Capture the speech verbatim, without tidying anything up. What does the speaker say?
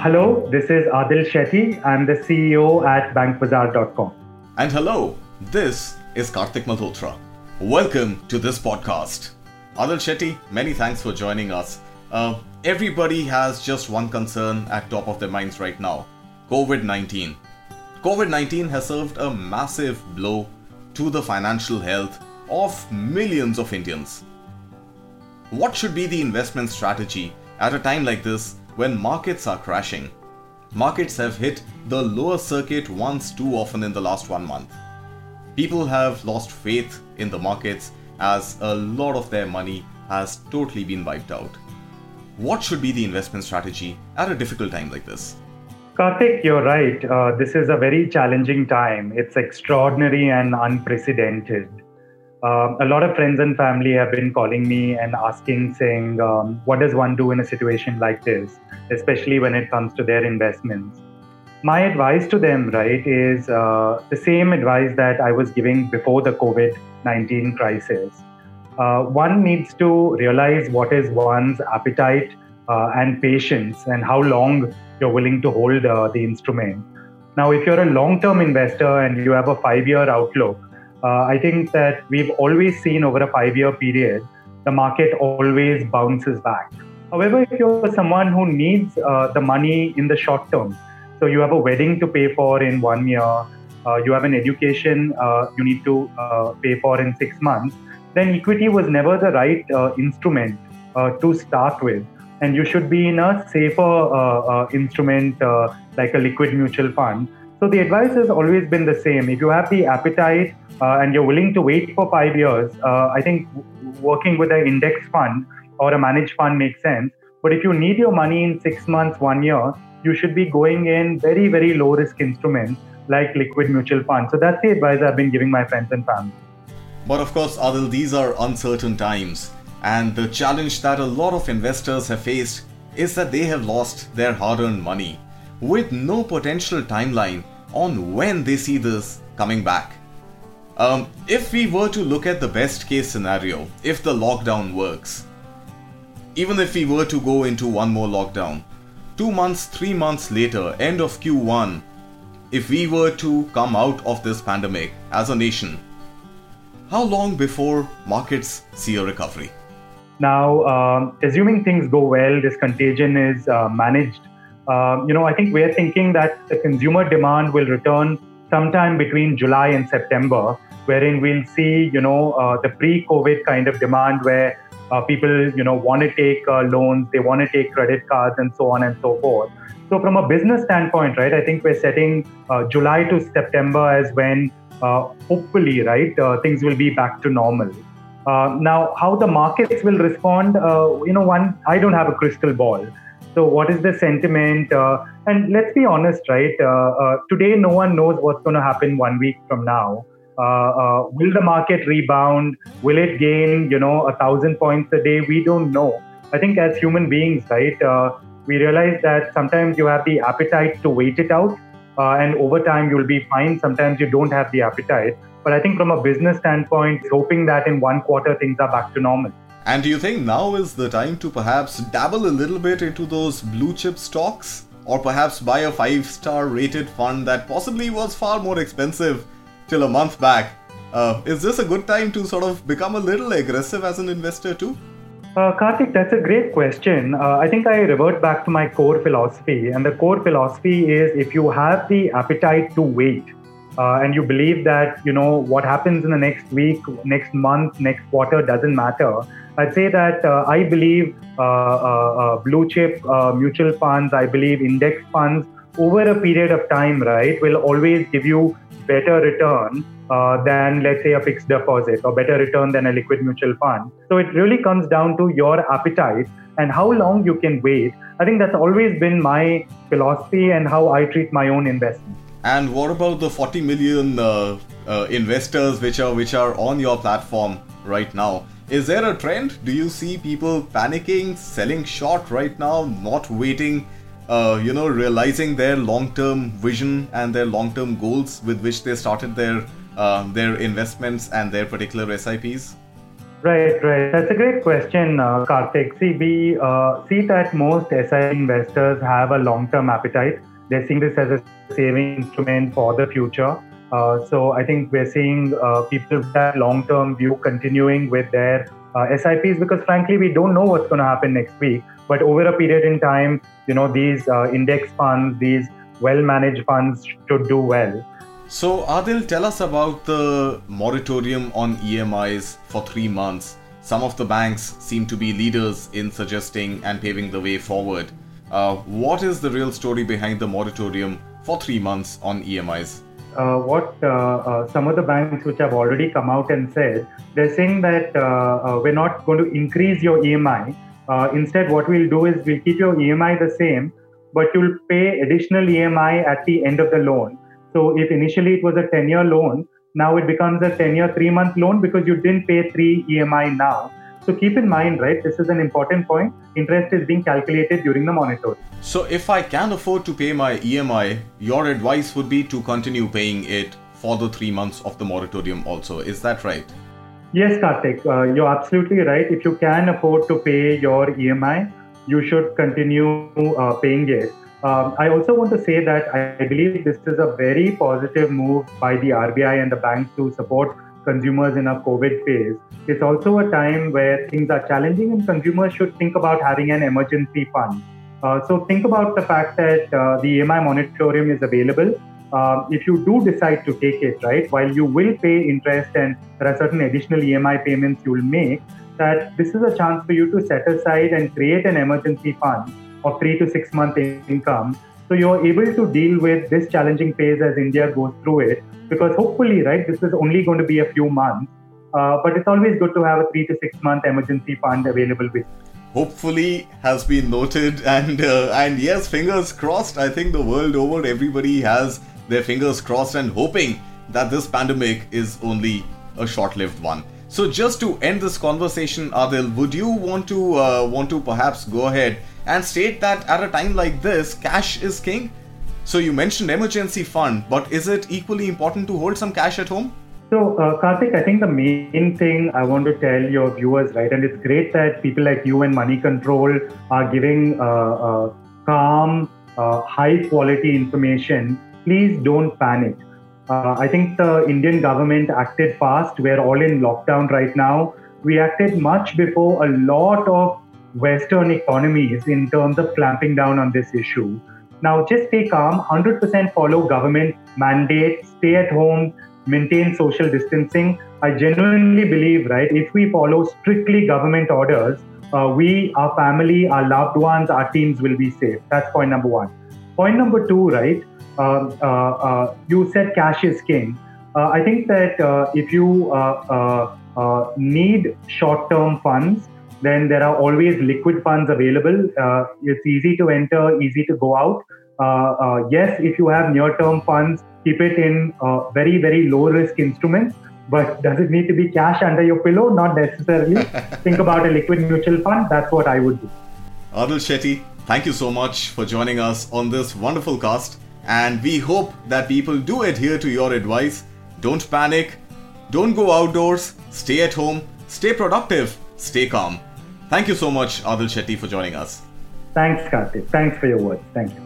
Hello, this is Adil Shetty. I'm the C E O at bank bazaar dot com. And hello, this is Karthik Malhotra. Welcome to this podcast. Adil Shetty, many thanks for joining us. Uh, everybody has just one concern at top of their minds right now, COVID nineteen. COVID nineteen has served a massive blow to the financial health of millions of Indians. What should be the investment strategy at a time like this when markets are crashing? Markets have hit the lower circuit once too often in the last one month. People have lost faith in the markets as a lot of their money has totally been wiped out. What should be the investment strategy at a difficult time like this? Karthik, you're right. Uh, this is a very challenging time. It's extraordinary and unprecedented. Um, a lot of friends and family have been calling me and asking, saying, um, what does one do in a situation like this, especially when it comes to their investments? My advice to them, right, is uh, the same advice that I was giving before the COVID nineteen crisis. Uh, one needs to realize what is one's appetite uh, and patience and how long you're willing to hold uh, the instrument. Now, if you're a long-term investor and you have a five-year outlook, Uh, I think that we've always seen over a five-year period, the market always bounces back. However, if you're someone who needs uh, the money in the short term, so you have a wedding to pay for in one year, uh, you have an education uh, you need to uh, pay for in six months, then equity was never the right uh, instrument uh, to start with. And you should be in a safer uh, uh, instrument uh, like a liquid mutual fund. So the advice has always been the same. If you have the appetite uh, and you're willing to wait for five years, uh, I think working with an index fund or a managed fund makes sense. But if you need your money in six months, one year, you should be going in very, very low risk instruments like liquid mutual funds. So that's the advice I've been giving my friends and family. But of course, Adil, these are uncertain times. And the challenge that a lot of investors have faced is that they have lost their hard-earned money with no potential timeline on when they see this coming back. Um, if we were to look at the best case scenario, if the lockdown works, even if we were to go into one more lockdown, two months, three months later, end of Q one, if we were to come out of this pandemic as a nation, how long before markets see a recovery? Now, um, assuming things go well, this contagion is uh, managed. Uh, you know, I think we're thinking that the consumer demand will return sometime between July and September, wherein we'll see, you know, uh, the pre-COVID kind of demand where uh, people, you know, want to take uh, loans, they want to take credit cards and so on and so forth. So from a business standpoint, right, I think we're setting uh, July to September as when uh, hopefully, right, uh, things will be back to normal. Uh, now, how the markets will respond, uh, you know, one, I don't have a crystal ball. So what is the sentiment? Uh, and let's be honest, right? Uh, uh, today, no one knows what's going to happen one week from now. Uh, uh, will the market rebound? Will it gain, you know, a thousand points a day? We don't know. I think as human beings, right, uh, we realize that sometimes you have the appetite to wait it out. Uh, and over time, you'll be fine. Sometimes you don't have the appetite. But I think from a business standpoint, hoping that in one quarter, things are back to normal. And do you think now is the time to perhaps dabble a little bit into those blue chip stocks? Or perhaps buy a five-star rated fund that possibly was far more expensive till a month back? Uh, is this a good time to sort of become a little aggressive as an investor too? Uh, Karthik, that's a great question. Uh, I think I revert back to my core philosophy. And the core philosophy is if you have the appetite to wait, uh, and you believe that, you know, what happens in the next week, next month, next quarter doesn't matter, I'd say that uh, I believe uh, uh, uh, blue chip uh, mutual funds, I believe index funds over a period of time, right, will always give you better return uh, than, let's say, a fixed deposit or better return than a liquid mutual fund. So it really comes down to your appetite and how long you can wait. I think that's always been my philosophy and how I treat my own investments. And what about the forty million uh, uh, investors which are which are on your platform right now? Is there a trend? Do you see people panicking, selling short right now, not waiting, uh, you know, realizing their long-term vision and their long-term goals with which they started their uh, their investments and their particular S I Ps? Right, right. That's a great question, uh, Karthik. See, we uh, see that most S I P investors have a long-term appetite. They're seeing this as a saving instrument for the future. Uh, so I think we're seeing uh, people with that long-term view continuing with their uh, S I Ps because, frankly, we don't know what's going to happen next week. But over a period in time, you know, these uh, index funds, these well-managed funds should do well. So, Adil, tell us about the moratorium on E M Is for three months. Some of the banks seem to be leaders in suggesting and paving the way forward. Uh, what is the real story behind the moratorium for three months on E M Is? Uh, what uh, uh, some of the banks which have already come out and said, they're saying that uh, uh, we're not going to increase your E M I. Uh, instead, what we'll do is we'll keep your E M I the same, but you'll pay additional E M I at the end of the loan. So if initially it was a ten-year loan, now it becomes a ten-year, three-month loan because you didn't pay three E M I now. So keep in mind, right, this is an important point. Interest is being calculated during the moratorium. So if I can afford to pay my E M I, your advice would be to continue paying it for the three months of the moratorium also. Is that right? Yes, Karthik, uh, you're absolutely right. If you can afford to pay your E M I, you should continue uh, paying it. Um, I also want to say that I believe this is a very positive move by the R B I and the banks to support consumers in a COVID phase. It's also a time where things are challenging and consumers should think about having an emergency fund. Uh, so think about the fact that uh, the E M I moratorium is available. Uh, if you do decide to take it, right, while you will pay interest and there are certain additional E M I payments you will make, that this is a chance for you to set aside and create an emergency fund of three to six month income. So you're able to deal with this challenging phase as India goes through it, because hopefully, right, this is only going to be a few months, uh, but it's always good to have a three to six month emergency fund available with. Hopefully has been noted, and uh, and yes, fingers crossed. I think the world over, everybody has their fingers crossed and hoping that this pandemic is only a short-lived one. So just to end this conversation, Adil, would you want to uh, want to perhaps go ahead and state that at a time like this, cash is king? So you mentioned emergency fund, but is it equally important to hold some cash at home? So, uh, Karthik, I think the main thing I want to tell your viewers, right, and it's great that people like you and Money Control are giving uh, uh, calm, uh, high-quality information. Please don't panic. Uh, I think the Indian government acted fast. We're all in lockdown right now. We acted much before a lot of Western economies in terms of clamping down on this issue. Now, just stay calm, one hundred percent follow government mandates, stay at home, maintain social distancing. I genuinely believe, right, if we follow strictly government orders, uh, we, our family, our loved ones, our teams will be safe. That's point number one. Point number two, right, uh, uh, uh, you said cash is king. Uh, I think that uh, if you uh, uh, uh, need short-term funds, then there are always liquid funds available. Uh, it's easy to enter, easy to go out. Uh, uh, yes, if you have near-term funds, keep it in uh, very, very low-risk instruments. But does it need to be cash under your pillow? Not necessarily. Think about a liquid mutual fund. That's what I would do. Adil Shetty, thank you so much for joining us on this wonderful cast. And we hope that people do adhere to your advice. Don't panic. Don't go outdoors. Stay at home. Stay productive. Stay calm. Thank you so much, Adil Shetty, for joining us. Thanks, Karthik. Thanks for your words. Thank you.